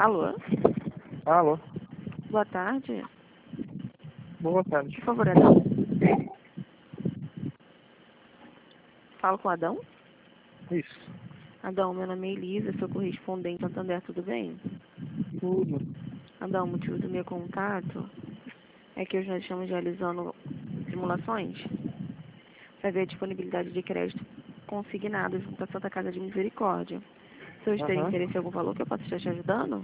Alô? Alô, Boa tarde. boa tarde. Por favor, Adão. Falo com o Adão? Isso, Adão, meu nome é Elisa, sou correspondente Santander, tudo bem? tudo. Adão, o motivo do meu contato é que hoje nós estamos realizando simulações para ver a disponibilidade de crédito consignado junto à Santa Casa de Misericórdia. Se eu ter Aham. interesse em algum valor que eu possa estar te ajudando?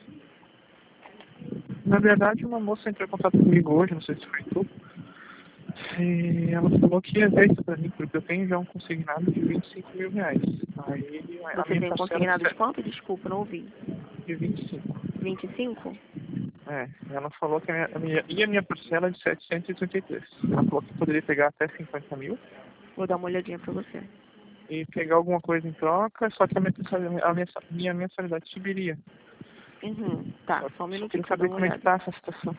Na verdade, uma moça entrou em contato comigo hoje, não sei se foi tu, e ela falou que ia ver isso pra mim, porque eu tenho já um consignado de 25 mil reais. Aí a Você minha tem um parcela consignado de quanto? Desculpa, não ouvi. de 25. 25? É, ela falou que a minha parcela é de 733. Ela falou que poderia pegar até 50 mil Vou dar uma olhadinha para você. e pegar alguma coisa em troca, só que a minha mensalidade subiria. Tá, Eu só um só minutinho queria que eu dou saber uma como é que olhada. tá essa situação.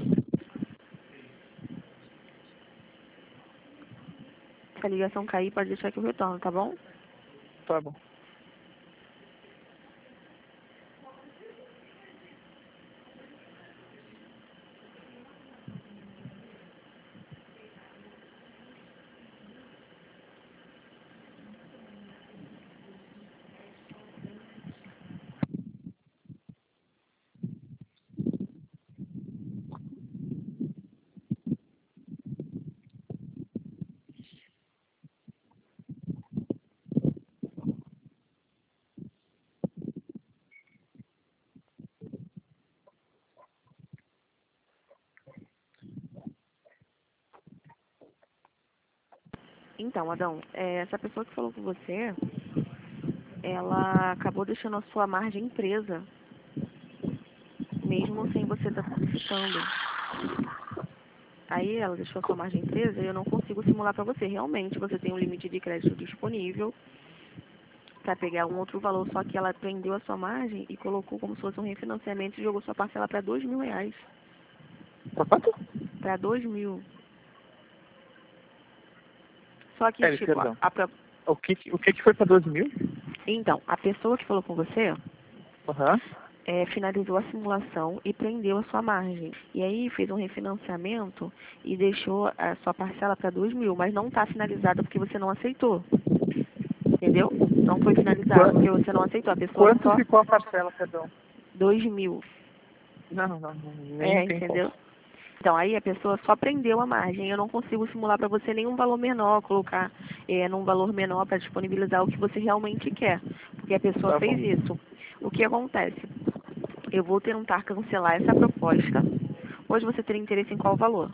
Se a ligação cair, pode deixar que eu retorno, tá bom? Tá bom. Então, Adão, essa pessoa que falou com você, ela acabou deixando a sua margem presa, mesmo sem você estar solicitando. Aí ela deixou a sua margem presa e eu não consigo simular para você. Realmente, você tem um limite de crédito disponível para pegar um outro valor, só que ela prendeu a sua margem e colocou como se fosse um refinanciamento e jogou sua parcela para R$ 2.000. Pra quanto? Para 2.000. Só que, Peraí, tipo, perdão. O que foi pra 12 mil? então, a pessoa que falou com você Aham. finalizou a simulação e prendeu a sua margem. E aí fez um refinanciamento e deixou a sua parcela para 2.000, mas não está finalizada porque você não aceitou. Entendeu? Não foi finalizado porque você não aceitou. A pessoa Quanto só ficou a parcela, perdão? 2.000. Não, nem tem como. Entendeu? Então, aí a pessoa só prendeu a margem. Eu não consigo simular para você nenhum valor menor, colocar num valor menor para disponibilizar o que você realmente quer. Porque a pessoa Tá bom. fez isso. O que acontece? Eu vou tentar cancelar essa proposta. Hoje você teria interesse em qual valor?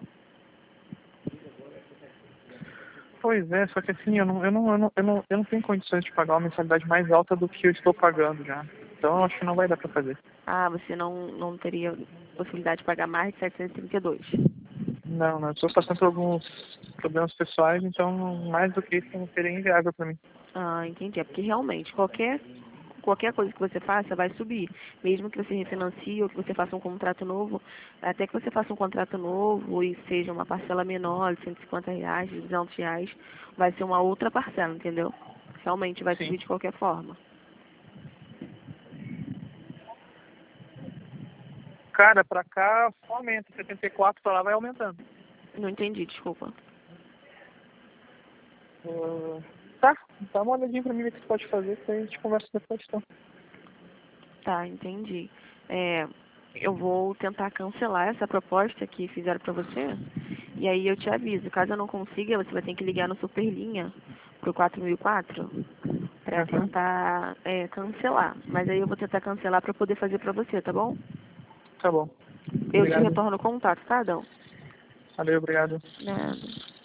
Pois é, só que assim, eu não tenho condições de pagar uma mensalidade mais alta do que eu estou pagando já. Então eu acho que não vai dar pra fazer. Ah, você não teria possibilidade de pagar mais de 732. Não, eu estou passando por alguns problemas pessoais, então mais do que isso não seria inviável pra mim. Ah, entendi. É porque realmente qualquer coisa que você faça vai subir. Mesmo que você refinancie ou que você faça um contrato novo, até que você faça um contrato novo e seja uma parcela menor, de R$ 150, de R$ 200, vai ser uma outra parcela, entendeu? Realmente vai Sim. subir de qualquer forma. Cara, pra cá só aumenta, 74 pra lá vai aumentando. Não entendi, desculpa. Tá, dá uma olhadinha pra mim o que você pode fazer, que aí a gente conversa depois, então. Tá, entendi. Eu vou tentar cancelar essa proposta que fizeram pra você. E aí eu te aviso. Caso eu não consiga, você vai ter que ligar no Superlinha pro 4004 para Aham. tentar cancelar. Mas aí eu vou tentar cancelar para poder fazer para você, tá bom? Tá bom. Eu te Obrigado. retorno o contato, tá, Adão? Valeu, obrigado. Nada.